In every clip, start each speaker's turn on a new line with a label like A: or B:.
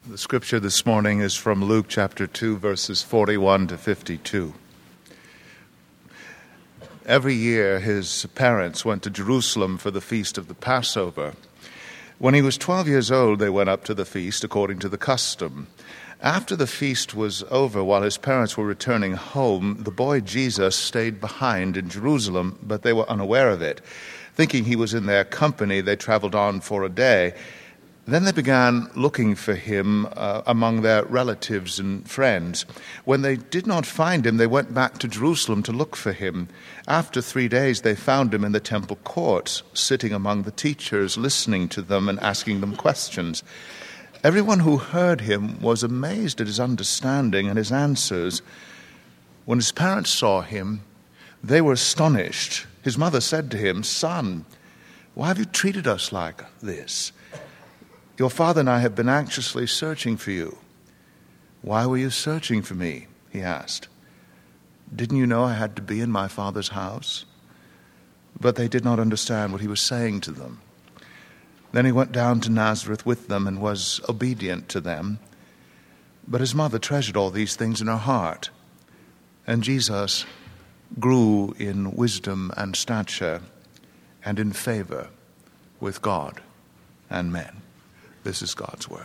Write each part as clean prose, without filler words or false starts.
A: The scripture this morning is from Luke chapter 2, verses 41 to 52. Every year his parents went to Jerusalem for the feast of the Passover. When he was 12 years old, they went up to the feast according to the custom. After the feast was over, while his parents were returning home, the boy Jesus stayed behind in Jerusalem, but they were unaware of it. Thinking he was in their company, they traveled on for a day. Then they began looking for him among their relatives and friends. When they did not find him, they went back to Jerusalem to look for him. After 3 days, they found him in the temple courts, sitting among the teachers, listening to them and asking them questions. Everyone who heard him was amazed at his understanding and his answers. When his parents saw him, they were astonished. His mother said to him, "Son, why have you treated us like this? Your father and I have been anxiously searching for you." "Why were you searching for me?" he asked. "Didn't you know I had to be in my father's house?" But they did not understand what he was saying to them. Then he went down to Nazareth with them and was obedient to them. But his mother treasured all these things in her heart. And Jesus grew in wisdom and stature and in favor with God and men. This is God's word.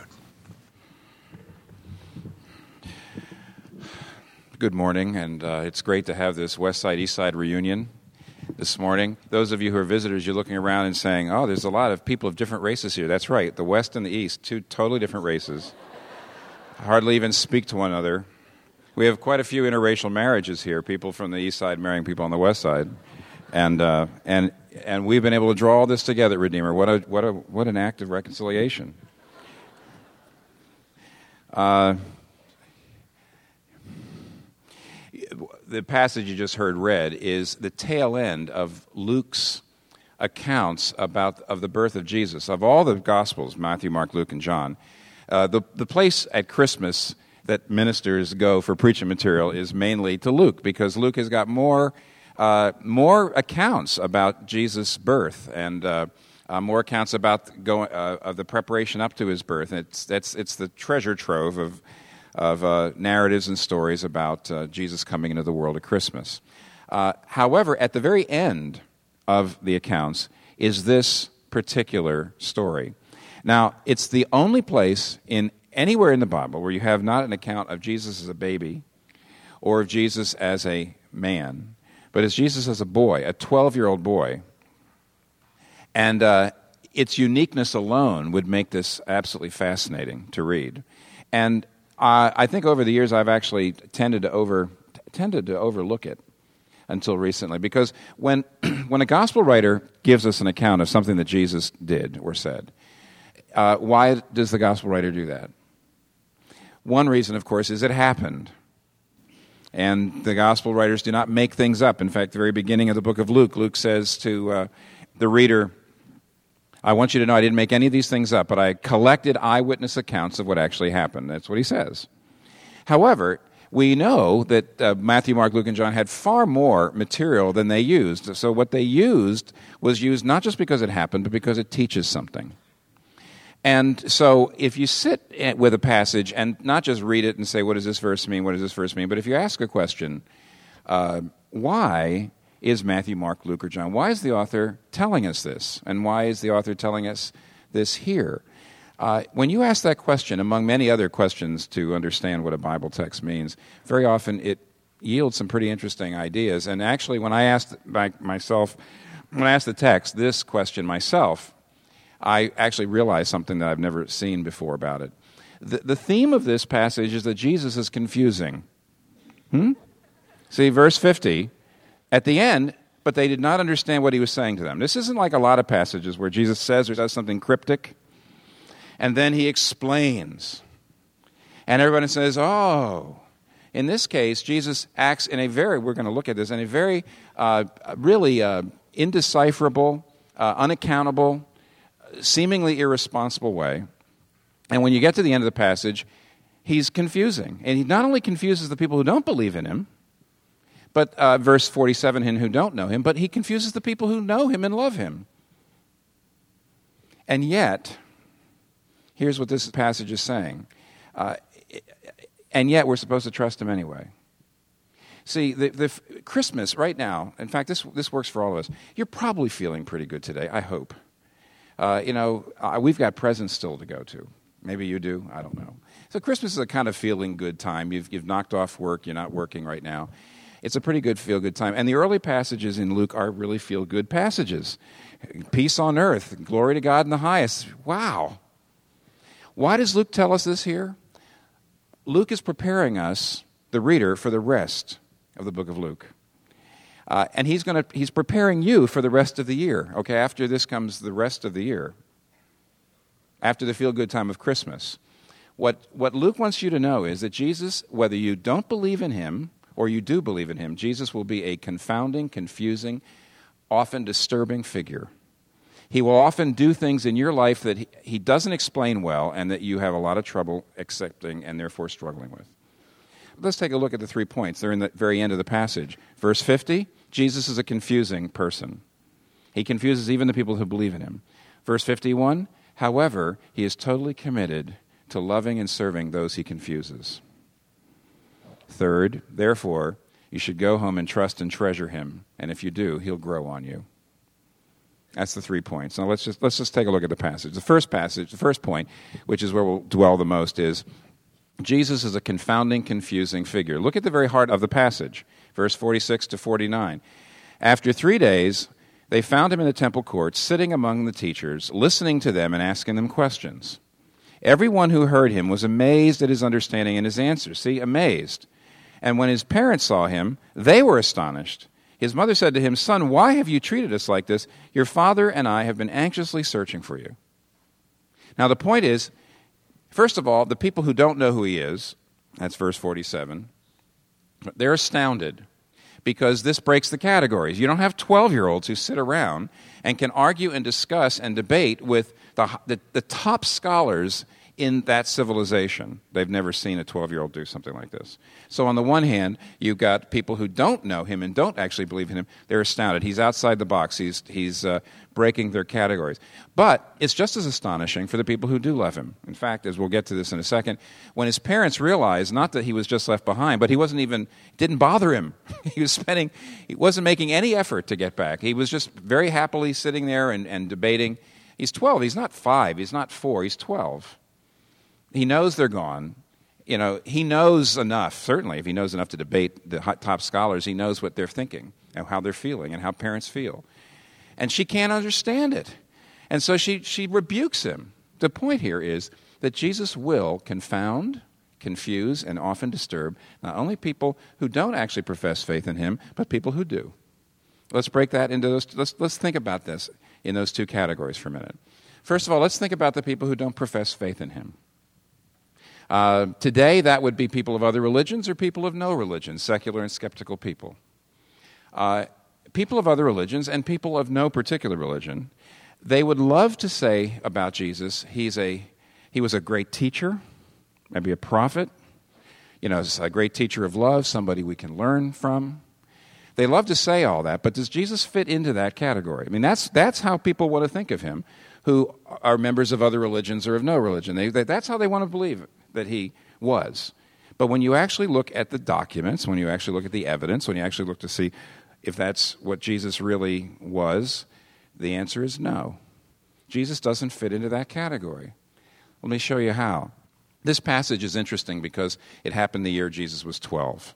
B: Good morning, and it's great to have this West Side, East Side reunion this morning. Those of you who are visitors, you're looking around and saying, "Oh, there's a lot of people of different races here." That's right, the West and the East, two totally different races. Hardly even speak to one another. We have quite a few interracial marriages here, people from the East Side marrying people on the West Side. And we've been able to draw all this together at Redeemer. What an act of reconciliation. The passage you just heard read is the tail end of Luke's accounts of the birth of Jesus. Of all the Gospels, Matthew, Mark, Luke, and John, the place at Christmas that ministers go for preaching material is mainly to Luke, because Luke has got more accounts about Jesus' birth and more accounts about of the preparation up to his birth. It's the treasure trove of narratives and stories about Jesus coming into the world at Christmas. However, at the very end of the accounts is this particular story. Now, it's the only place anywhere in the Bible where you have not an account of Jesus as a baby or of Jesus as a man, but as Jesus as a boy, a 12-year-old boy. And its uniqueness alone would make this absolutely fascinating to read. And I think over the years I've actually tended to overlook it until recently, because when a gospel writer gives us an account of something that Jesus did or said, why does the gospel writer do that? One reason, of course, is it happened. And the gospel writers do not make things up. In fact, the very beginning of the book of Luke says to the reader, "I want you to know I didn't make any of these things up, but I collected eyewitness accounts of what actually happened." That's what he says. However, we know that Matthew, Mark, Luke, and John had far more material than they used. So what they used was used not just because it happened, but because it teaches something. And so if you sit with a passage and not just read it and say, what does this verse mean, what does this verse mean, but if you ask a question, why is Matthew, Mark, Luke, or John, why is the author telling us this? And why is the author telling us this here? When you ask that question, among many other questions to understand what a Bible text means, very often it yields some pretty interesting ideas. And actually, when I asked the text this question myself, I actually realized something that I've never seen before about it. The theme of this passage is that Jesus is confusing. See, verse 50, at the end, but they did not understand what he was saying to them. This isn't like a lot of passages where Jesus says or does something cryptic, and then he explains. And everybody says, oh. In this case, Jesus acts in we're going to look at this, in a very, really indecipherable, unaccountable, seemingly irresponsible way. And when you get to the end of the passage, he's confusing. And he not only confuses the people who don't believe in him, but verse 47, and who don't know him, but he confuses the people who know him and love him. And yet, here's what this passage is saying. And yet we're supposed to trust him anyway. See, the Christmas right now, in fact, this works for all of us. You're probably feeling pretty good today, I hope. We've got presents still to go to. Maybe you do, I don't know. So Christmas is a kind of feeling good time. You've knocked off work, you're not working right now. It's a pretty good feel-good time. And the early passages in Luke are really feel-good passages. Peace on earth, glory to God in the highest. Wow. Why does Luke tell us this here? Luke is preparing us, the reader, for the rest of the book of Luke. And he's preparing you for the rest of the year. Okay, after this comes the rest of the year. After the feel-good time of Christmas. What Luke wants you to know is that Jesus, whether you don't believe in him or you do believe in him, Jesus will be a confounding, confusing, often disturbing figure. He will often do things in your life that he doesn't explain well and that you have a lot of trouble accepting and therefore struggling with. Let's take a look at the 3 points. They're in the very end of the passage. Verse 50, Jesus is a confusing person. He confuses even the people who believe in him. Verse 51, however, he is totally committed to loving and serving those he confuses. Third, therefore, you should go home and trust and treasure him, and if you do, he'll grow on you. That's the 3 points. Now let's just take a look at the passage. The first point, which is where we'll dwell the most, is Jesus is a confounding, confusing figure. Look at the very heart of the passage, verse 46 to 49. After 3 days, they found him in the temple courts, sitting among the teachers, listening to them and asking them questions. Everyone who heard him was amazed at his understanding and his answers. See, amazed. And when his parents saw him, they were astonished. His mother said to him, "Son, why have you treated us like this? Your father and I have been anxiously searching for you." Now the point is, first of all, the people who don't know who he is, that's verse 47, they're astounded because this breaks the categories. You don't have 12-year-olds who sit around and can argue and discuss and debate with the top scholars in that civilization. They've never seen a 12-year-old do something like this. So on the one hand, you've got people who don't know him and don't actually believe in him. They're astounded. He's outside the box. He's breaking their categories. But it's just as astonishing for the people who do love him. In fact, as we'll get to this in a second, when his parents realized not that he was just left behind, but didn't bother him. He wasn't making any effort to get back. He was just very happily sitting there and debating. He's 12. He's not 5. He's not 4. He's 12. He knows they're gone. He knows enough, certainly, if he knows enough to debate the top scholars, he knows what they're thinking and how they're feeling and how parents feel. And she can't understand it. And so she rebukes him. The point here is that Jesus will confound, confuse, and often disturb not only people who don't actually profess faith in him, but people who do. Let's break that into those. Let's think about this in those two categories for a minute. First of all, let's think about the people who don't profess faith in him. Today, that would be people of other religions or people of no religion, secular and skeptical people. People of other religions and people of no particular religion, they would love to say about Jesus, he was a great teacher, maybe a prophet, a great teacher of love, somebody we can learn from. They love to say all that, but does Jesus fit into that category? I mean, that's how people want to think of him, who are members of other religions or of no religion. That's how they want to believe that he was. But when you actually look at the documents, when you actually look at the evidence, when you actually look to see if that's what Jesus really was, the answer is no. Jesus doesn't fit into that category. Let me show you how. This passage is interesting because it happened the year Jesus was 12.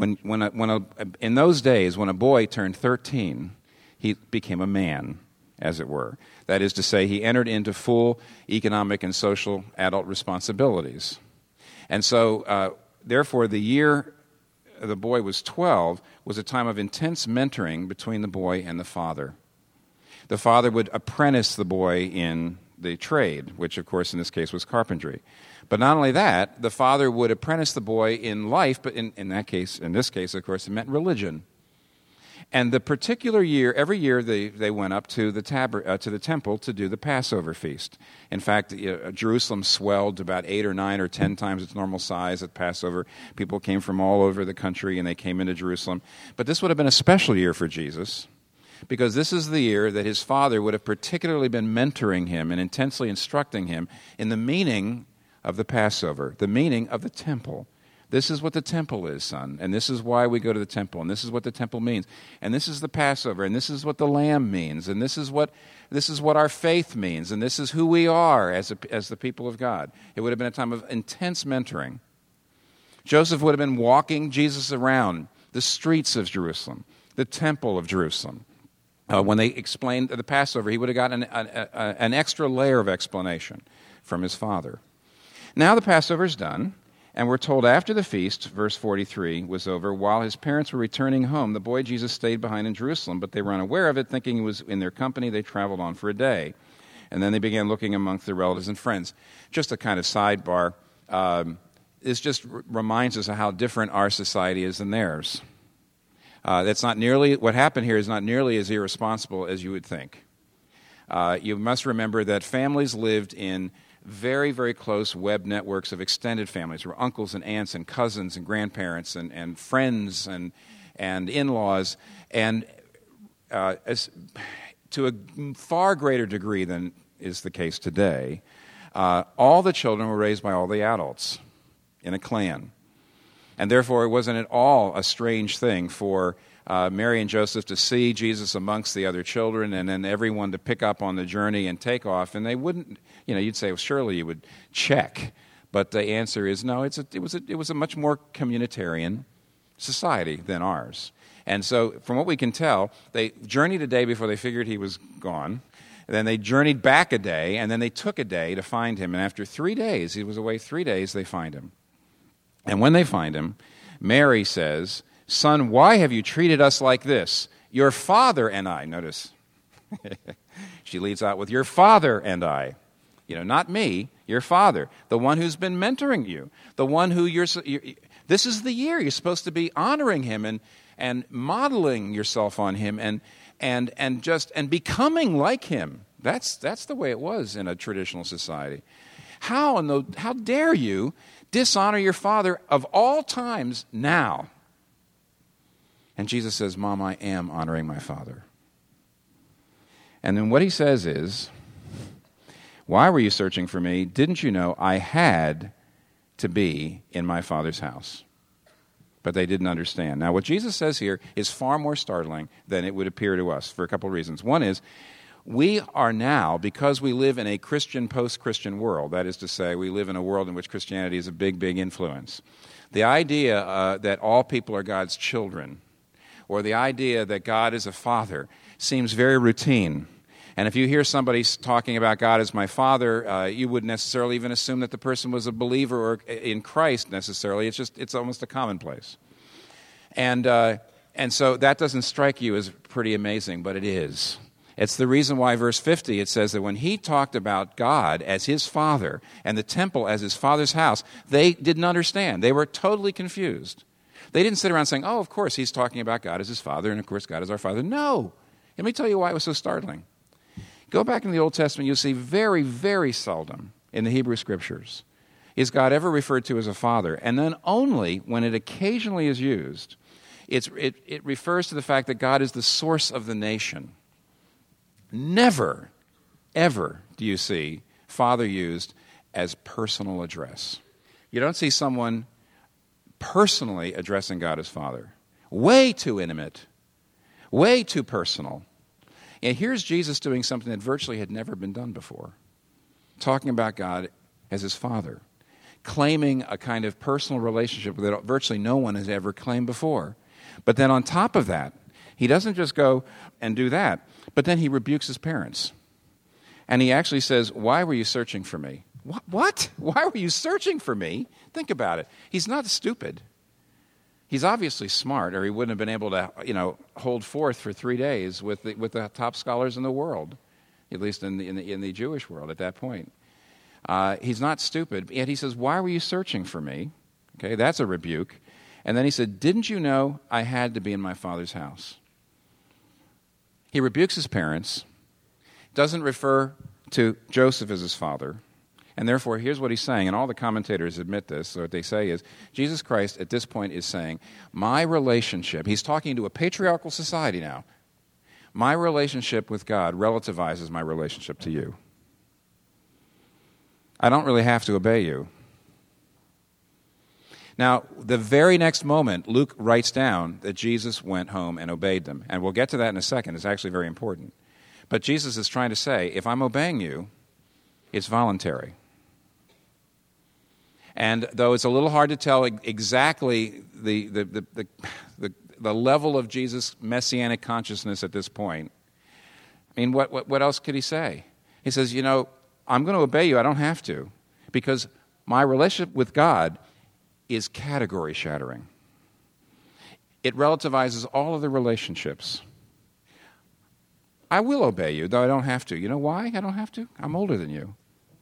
B: In those days, when a boy turned 13, he became a man, as it were. That is to say, he entered into full economic and social adult responsibilities. And so, therefore, the year the boy was 12 was a time of intense mentoring between the boy and the father. The father would apprentice the boy in the trade, which, of course, in this case was carpentry. But not only that, the father would apprentice the boy in life, but in this case, of course, it meant religion. And the particular year, every year they went up to the temple to do the Passover feast. In fact, Jerusalem swelled about 8 or 9 or 10 times its normal size at Passover. People came from all over the country and they came into Jerusalem. But this would have been a special year for Jesus, because this is the year that his father would have particularly been mentoring him and intensely instructing him in the meaning of the Passover, the meaning of the temple. This is what the temple is, son, and this is why we go to the temple, and this is what the temple means, and this is the Passover, and this is what the lamb means, and this is what our faith means, and this is who we are as the people of God. It would have been a time of intense mentoring. Joseph would have been walking Jesus around the streets of Jerusalem, the temple of Jerusalem. When they explained the Passover, he would have gotten an extra layer of explanation from his father. Now the Passover is done, and we're told after the feast, verse 43, was over, while his parents were returning home, the boy Jesus stayed behind in Jerusalem, but they were unaware of it, thinking he was in their company. They traveled on for a day. And then they began looking amongst their relatives and friends. Just a kind of sidebar. This just reminds us of how different our society is than theirs. That's not nearly, what happened here is not nearly as irresponsible as you would think. You must remember that families lived in very, very close web networks of extended families. There were uncles and aunts and cousins and grandparents and friends and in-laws. And to a far greater degree than is the case today, all the children were raised by all the adults in a clan. And therefore, it wasn't at all a strange thing for Mary and Joseph to see Jesus amongst the other children and then everyone to pick up on the journey and take off. And they wouldn't, you'd say, well, surely you would check. But the answer is no, it was a much more communitarian society than ours. And so, from what we can tell, they journeyed a day before they figured he was gone. And then they journeyed back a day, and then they took a day to find him. And after 3 days, he was away 3 days, they find him. And when they find him, Mary says, "Son, why have you treated us like this? Your father and I," notice, she leads out with, "Your father and I." Not me, your father, the one who's been mentoring you, the one who this is the year you're supposed to be honoring him and modeling yourself on him and becoming like him. That's the way it was in a traditional society. How dare you dishonor your father of all times now? And Jesus says, "Mom, I am honoring my father." And then what he says is, "Why were you searching for me? Didn't you know I had to be in my Father's house?" But they didn't understand. Now, what Jesus says here is far more startling than it would appear to us for a couple of reasons. One is, we are now, because we live in a Christian, post-Christian world, that is to say, we live in a world in which Christianity is a big, big influence. The idea that all people are God's children, or the idea that God is a father, seems very routine. And if you hear somebody talking about God as my father, you wouldn't necessarily even assume that the person was a believer or in Christ necessarily. It's almost a commonplace. And so that doesn't strike you as pretty amazing, but it is. It's the reason why verse 50, it says that when he talked about God as his father and the temple as his father's house, they didn't understand. They were totally confused. They didn't sit around saying, "Oh, of course he's talking about God as his father, and of course God is our father." No. Let me tell you why it was so startling. Go back in the Old Testament, you'll see very, very seldom in the Hebrew Scriptures is God ever referred to as a father. And then only when it occasionally is used, it refers to the fact that God is the source of the nation. Never, ever do you see father used as personal address. You don't see someone personally addressing God as father. Way too intimate, way too personal. And here's Jesus doing something that virtually had never been done before, talking about God as his father, claiming a kind of personal relationship that virtually no one has ever claimed before. But then on top of that, he doesn't just go and do that, but then he rebukes his parents. And he actually says, "Why were you searching for me?" What? Why were you searching for me? Think about it. He's not stupid. He's obviously smart, or he wouldn't have been able to, hold forth for 3 days with the top scholars in the world, at least in the Jewish world at that point. He's not stupid, yet he says, "Why were you searching for me?" Okay, that's a rebuke. And then he said, "Didn't you know I had to be in my Father's house?" He rebukes his parents, doesn't refer to Joseph as his father, and therefore here's what he's saying, and all the commentators admit this. So what they say is, Jesus Christ at this point is saying, my relationship, he's talking to a patriarchal society now, my relationship with God relativizes my relationship to you. I don't really have to obey you. Now, the very next moment, Luke writes down that Jesus went home and obeyed them. And we'll get to that in a second. It's actually very important. But Jesus is trying to say, if I'm obeying you, it's voluntary. And though it's a little hard to tell exactly the level of Jesus' messianic consciousness at this point, I mean, what else could he say? He says, I'm going to obey you. I don't have to. Because my relationship with God is category shattering. It relativizes all of the relationships. I will obey you, though I don't have to. You know why I don't have to? I'm older than you.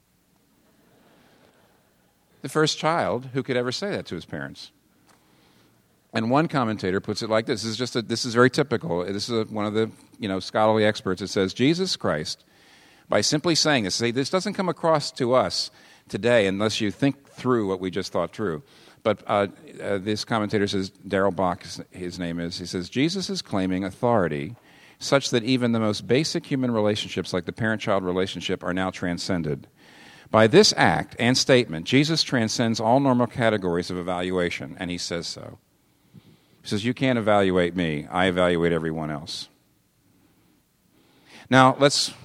B: The first child who could ever say that to his parents. And one commentator puts it like this. This is very typical. This is one of the scholarly experts. It says, Jesus Christ, by simply saying this, this doesn't come across to us today unless you think through what we just thought through. But this commentator says, Darrell Bach, his name is, he says, Jesus is claiming authority such that even the most basic human relationships like the parent-child relationship are now transcended. By this act and statement, Jesus transcends all normal categories of evaluation, and he says so. He says, you can't evaluate me, I evaluate everyone else. Now,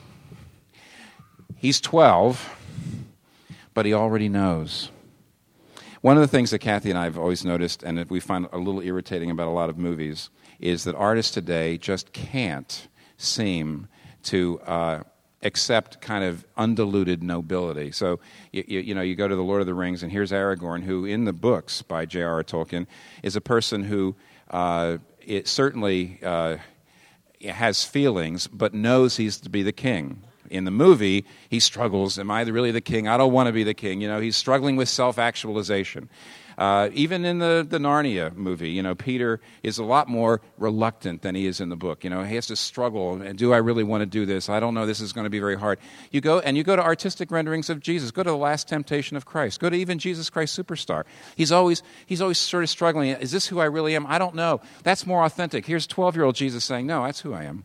B: he's 12, but he already knows. One of the things that Kathy and I have always noticed, and that we find a little irritating about a lot of movies, is that artists today just can't seem to accept kind of undiluted nobility. So, you go to the Lord of the Rings, and here's Aragorn, who in the books by J.R.R. Tolkien is a person who certainly has feelings, but knows he's to be the king. In the movie, he struggles. Am I really the king? I don't want to be the king. He's struggling with self-actualization. Even in the Narnia movie, Peter is a lot more reluctant than he is in the book. He has to struggle. And do I really want to do this? I don't know. This is going to be very hard. You go to artistic renderings of Jesus. Go to The Last Temptation of Christ. Go to even Jesus Christ Superstar. He's always sort of struggling. Is this who I really am? I don't know. That's more authentic. Here's 12-year-old Jesus saying, no, that's who I am.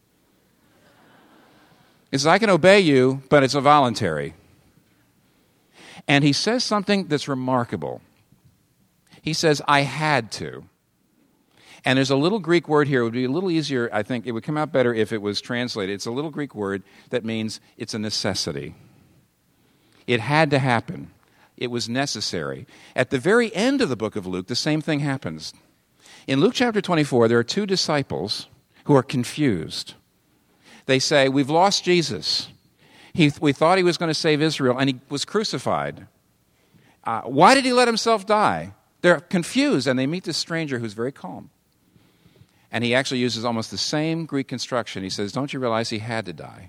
B: He says, I can obey you, but it's a voluntary. And he says something that's remarkable. He says, I had to. And there's a little Greek word here. It would be a little easier, I think. It would come out better if it was translated. It's a little Greek word that means it's a necessity. It had to happen. It was necessary. At the very end of the book of Luke, the same thing happens. In Luke chapter 24, there are two disciples who are confused. They say, we've lost Jesus. We thought he was going to save Israel, and he was crucified. Why did he let himself die? They're confused, and they meet this stranger who's very calm. And he actually uses almost the same Greek construction. He says, don't you realize he had to die?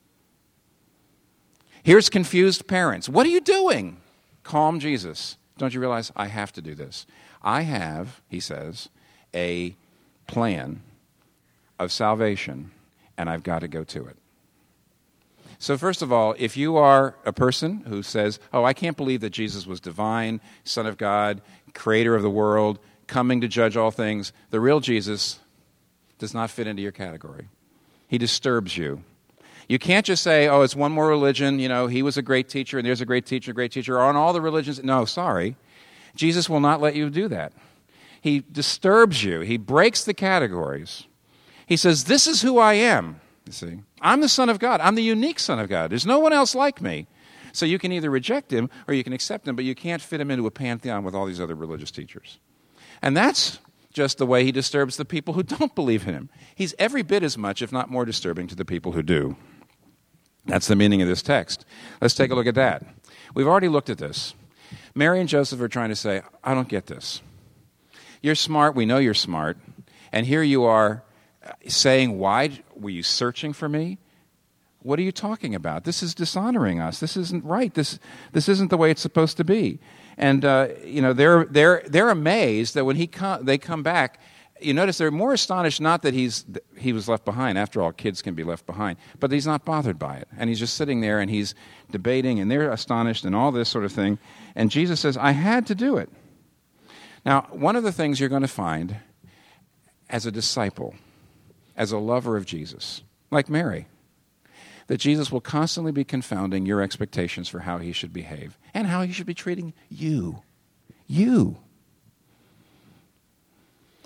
B: Here's confused parents. What are you doing? Calm Jesus. Don't you realize I have to do this? I have, he says, a plan of salvation, and I've got to go to it. So first of all, if you are a person who says, I can't believe that Jesus was divine, Son of God, creator of the world, coming to judge all things, the real Jesus does not fit into your category. He disturbs you. You can't just say, it's one more religion, he was a great teacher, and there's a great teacher, on all the religions. No, sorry. Jesus will not let you do that. He disturbs you. He breaks the categories. He says, this is who I am, you see. I'm the Son of God. I'm the unique Son of God. There's no one else like me. So you can either reject him or you can accept him, but you can't fit him into a pantheon with all these other religious teachers. And that's just the way he disturbs the people who don't believe in him. He's every bit as much, if not more disturbing, to the people who do. That's the meaning of this text. Let's take a look at that. We've already looked at this. Mary and Joseph are trying to say, I don't get this. You're smart. We know you're smart. And here you are saying, why were you searching for me? What are you talking about? This is dishonoring us. This isn't right. This isn't the way it's supposed to be. And they're amazed that when they come back. You notice they're more astonished not that he was left behind. After all, kids can be left behind, but he's not bothered by it. And he's just sitting there and he's debating, and they're astonished and all this sort of thing. And Jesus says, I had to do it. Now, one of the things you're going to find as a disciple, as a lover of Jesus, like Mary, that Jesus will constantly be confounding your expectations for how he should behave and how he should be treating you. You.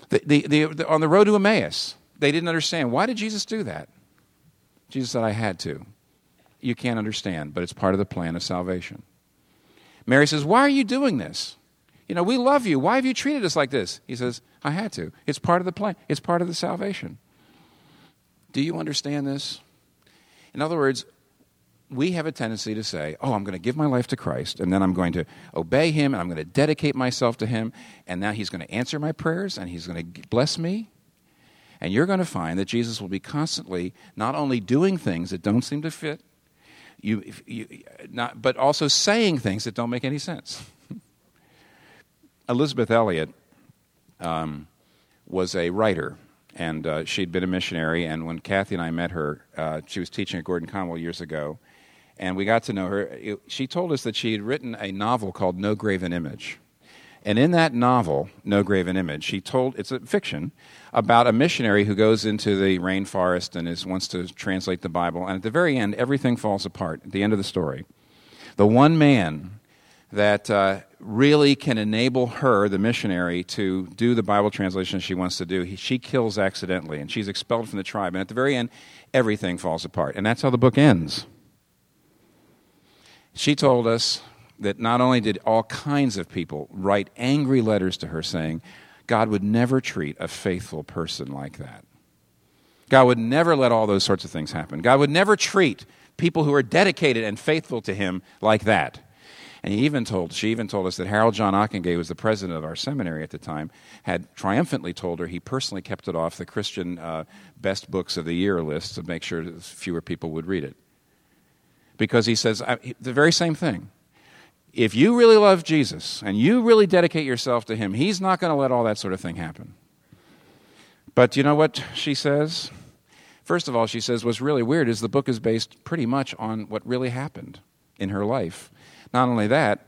B: On the road to Emmaus, they didn't understand. Why did Jesus do that? Jesus said, I had to. You can't understand, but it's part of the plan of salvation. Mary says, why are you doing this? We love you. Why have you treated us like this? He says, I had to. It's part of the plan. It's part of the salvation. Do you understand this? In other words, we have a tendency to say, I'm going to give my life to Christ, and then I'm going to obey him, and I'm going to dedicate myself to him, and now he's going to answer my prayers, and he's going to bless me. And you're going to find that Jesus will be constantly not only doing things that don't seem to fit, but also saying things that don't make any sense. Elisabeth Elliot was a writer, and she'd been a missionary, and when Kathy and I met her, she was teaching at Gordon Conwell years ago, and we got to know her. She told us that she had written a novel called No Graven Image. And in that novel, No Graven Image, it's a fiction, about a missionary who goes into the rainforest and wants to translate the Bible, and at the very end, everything falls apart at the end of the story. The one man that really can enable her, the missionary, to do the Bible translation she wants to do, she kills accidentally, and she's expelled from the tribe. And at the very end, everything falls apart. And that's how the book ends. She told us that not only did all kinds of people write angry letters to her saying, God would never treat a faithful person like that. God would never let all those sorts of things happen. God would never treat people who are dedicated and faithful to him like that. And she even told us that Harold John Ockenga, who was the president of our seminary at the time, had triumphantly told her he personally kept it off the Christian best books of the year list to make sure that fewer people would read it. Because he says the very same thing. If you really love Jesus and you really dedicate yourself to him, he's not going to let all that sort of thing happen. But you know what she says? First of all, she says what's really weird is the book is based pretty much on what really happened in her life. Not only that,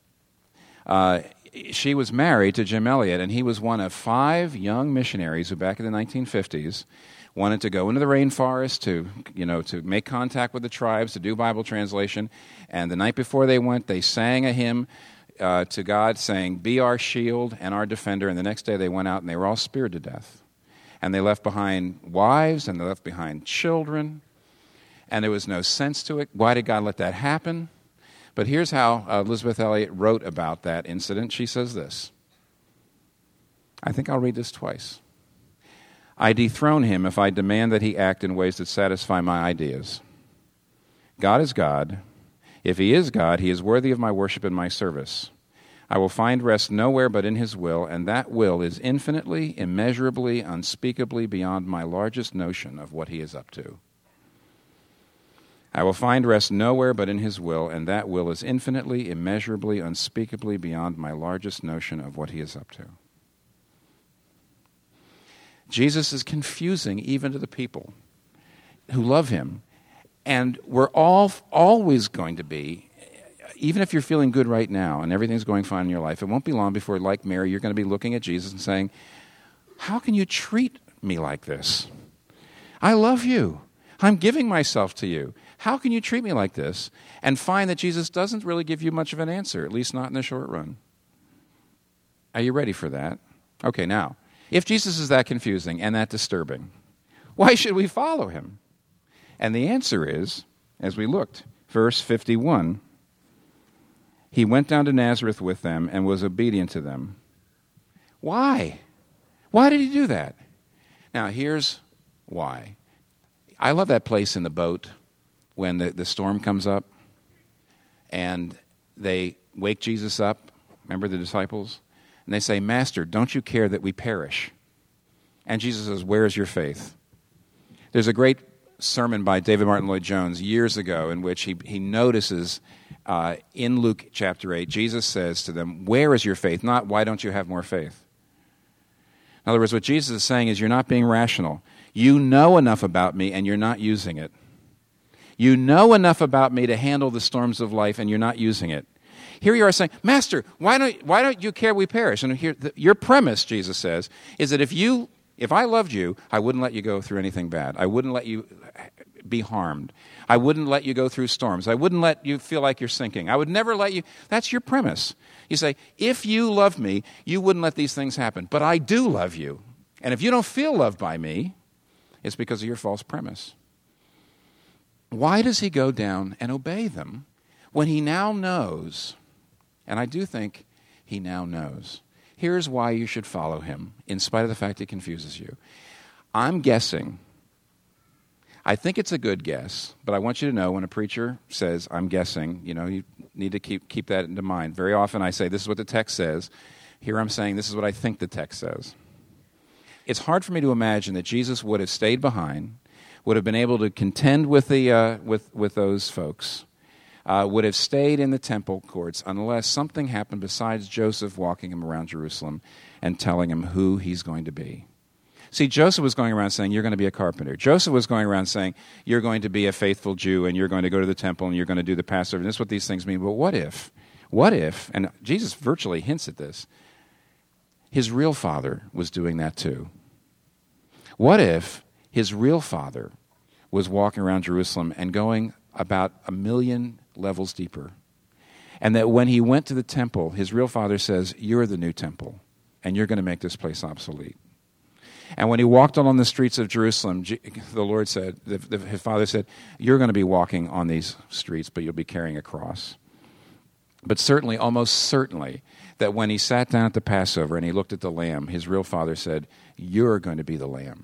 B: she was married to Jim Elliot, and he was one of 5 young missionaries who back in the 1950s wanted to go into the rainforest to make contact with the tribes, to do Bible translation. And the night before they went, they sang a hymn to God saying, be our shield and our defender. And the next day they went out and they were all speared to death. And they left behind wives and they left behind children. And there was no sense to it. Why did God let that happen? But here's how Elisabeth Elliot wrote about that incident. She says this. I think I'll read this twice. I dethrone him if I demand that he act in ways that satisfy my ideas. God is God. If he is God, he is worthy of my worship and my service. I will find rest nowhere but in his will, and that will is infinitely, immeasurably, unspeakably beyond my largest notion of what he is up to. I will find rest nowhere but in his will, and that will is infinitely, immeasurably, unspeakably beyond my largest notion of what he is up to. Jesus is confusing even to the people who love him. And we're all always going to be, even if you're feeling good right now and everything's going fine in your life, it won't be long before, like Mary, you're going to be looking at Jesus and saying, how can you treat me like this? I love you. I'm giving myself to you. How can you treat me like this? And find that Jesus doesn't really give you much of an answer, at least not in the short run. Are you ready for that? Okay, now, if Jesus is that confusing and that disturbing, why should we follow him? And the answer is, as we looked, verse 51, he went down to Nazareth with them and was obedient to them. Why? Why did he do that? Now, here's why. I love that place in the boat when the storm comes up and they wake Jesus up. Remember the disciples? And they say, Master, don't you care that we perish? And Jesus says, where is your faith? There's a great sermon by David Martin Lloyd-Jones years ago in which he notices in Luke chapter 8, Jesus says to them, where is your faith? Not, why don't you have more faith? In other words, what Jesus is saying is you're not being rational. You know enough about me and you're not using it. You know enough about me to handle the storms of life and you're not using it. Here you are saying, Master, why don't you care we perish? And here, your premise, Jesus says, is that if I loved you, I wouldn't let you go through anything bad. I wouldn't let you be harmed. I wouldn't let you go through storms. I wouldn't let you feel like you're sinking. I would never let you. That's your premise. You say, if you love me, you wouldn't let these things happen. But I do love you. And if you don't feel loved by me, it's because of your false premise. Why does he go down and obey them when he now knows, and I do think he now knows, here's why you should follow him, in spite of the fact he confuses you. I'm guessing, I think it's a good guess, but I want you to know when a preacher says, I'm guessing, you need to keep that into mind. Very often I say, this is what the text says. Here I'm saying, this is what I think the text says. It's hard for me to imagine that Jesus would have stayed behind, would have been able to contend with with those folks, would have stayed in the temple courts unless something happened besides Joseph walking him around Jerusalem and telling him who he's going to be. See, Joseph was going around saying, you're going to be a carpenter. Joseph was going around saying, you're going to be a faithful Jew and you're going to go to the temple and you're going to do the Passover. And this is what these things mean. But what if, and Jesus virtually hints at this, his real father was doing that too? What if his real father was walking around Jerusalem and going about 1 million levels deeper? And that when he went to the temple, his real father says, you're the new temple, and you're going to make this place obsolete. And when he walked along the streets of Jerusalem, the Lord said, his father said, you're going to be walking on these streets, but you'll be carrying a cross. But certainly, almost certainly, that when he sat down at the Passover and he looked at the lamb, his real father said, you're going to be the lamb.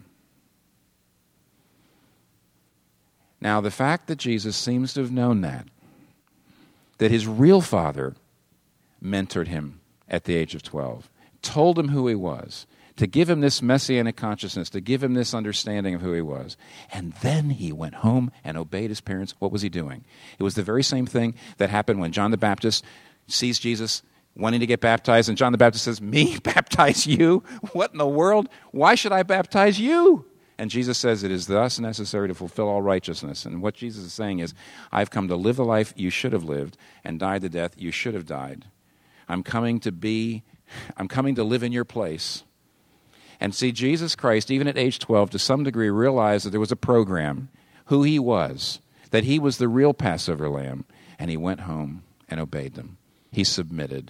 B: Now, the fact that Jesus seems to have known that his real father mentored him at the age of 12, told him who he was, to give him this messianic consciousness, to give him this understanding of who he was. And then he went home and obeyed his parents. What was he doing? It was the very same thing that happened when John the Baptist sees Jesus wanting to get baptized, and John the Baptist says, me baptize you? What in the world? Why should I baptize you? And Jesus says, it is thus necessary to fulfill all righteousness. And what Jesus is saying is, I've come to live the life you should have lived and died the death you should have died. I'm coming to live in your place. And see, Jesus Christ, even at age 12, to some degree realized that there was a program, who he was, that he was the real Passover lamb, and he went home and obeyed them. He submitted.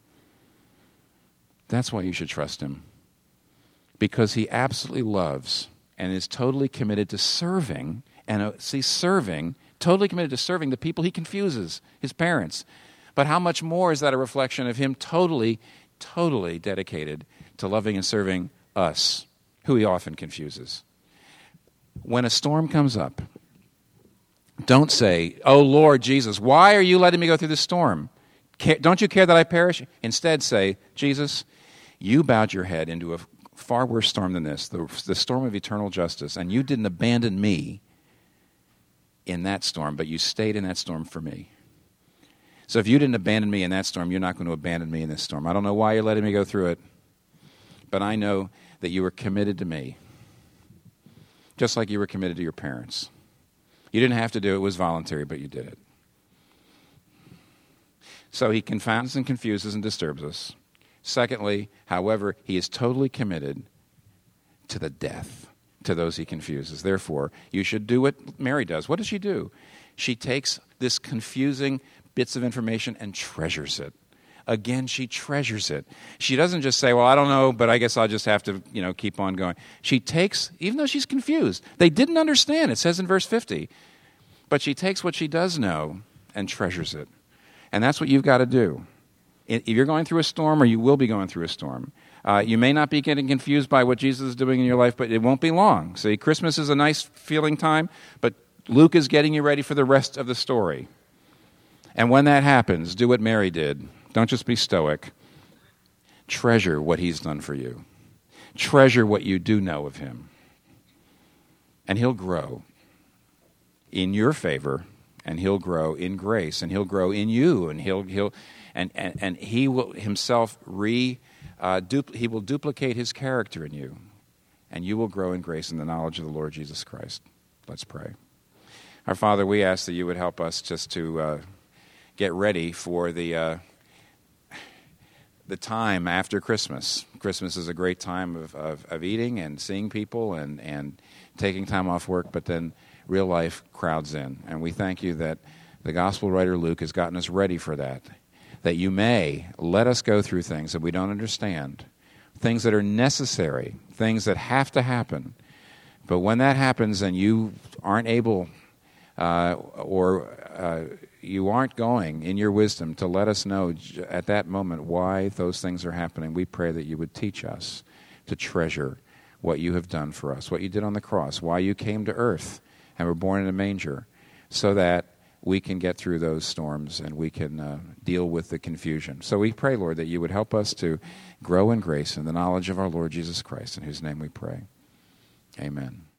B: That's why you should trust him, because he absolutely loves and is totally committed to serving, totally committed to serving the people he confuses, his parents. But how much more is that a reflection of him totally dedicated to loving and serving us, who he often confuses? When a storm comes up, don't say, oh, Lord Jesus, why are you letting me go through this storm? Don't you care that I perish? Instead say, Jesus, you bowed your head into a far worse storm than this, the storm of eternal justice, and you didn't abandon me in that storm, but you stayed in that storm for me. So if you didn't abandon me in that storm, you're not going to abandon me in this storm. I don't know why you're letting me go through it, but I know that you were committed to me, just like you were committed to your parents. You didn't have to do it. It was voluntary, but you did it. So he confounds and confuses and disturbs us. Secondly, however, he is totally committed to the death to those he confuses. Therefore, you should do what Mary does. What does she do? She takes this confusing bits of information and treasures it. Again, she treasures it. She doesn't just say, well, I don't know, but I guess I'll just have to, keep on going. She takes, even though she's confused, they didn't understand, it says in verse 50, but she takes what she does know and treasures it. And that's what you've got to do. If you're going through a storm, or you will be going through a storm, you may not be getting confused by what Jesus is doing in your life, but it won't be long. See, Christmas is a nice feeling time, but Luke is getting you ready for the rest of the story. And when that happens, do what Mary did. Don't just be stoic. Treasure what he's done for you. Treasure what you do know of him. And he'll grow in your favor, and he'll grow in grace, and he'll grow in you, and he will himself he will duplicate his character in you, and you will grow in grace in the knowledge of the Lord Jesus Christ. Let's pray. Our Father, we ask that you would help us just to get ready for the time after Christmas. Christmas is a great time of eating and seeing people and taking time off work, but then real life crowds in. And we thank you that the gospel writer Luke has gotten us ready for that, that you may let us go through things that we don't understand, things that are necessary, things that have to happen. But when that happens and you aren't able you aren't going in your wisdom to let us know at that moment why those things are happening, we pray that you would teach us to treasure what you have done for us, what you did on the cross, why you came to earth and were born in a manger, so that we can get through those storms and we can deal with the confusion. So we pray, Lord, that you would help us to grow in grace and the knowledge of our Lord Jesus Christ, in whose name we pray. Amen.